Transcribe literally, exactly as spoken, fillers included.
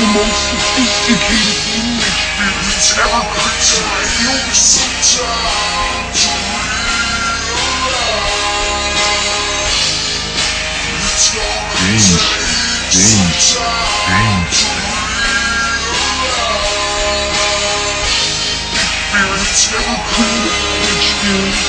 most sophisticated human experience ever created. You'll be some time to realize it's gonna James, take James, some time James. to realize. Experience never created. Experience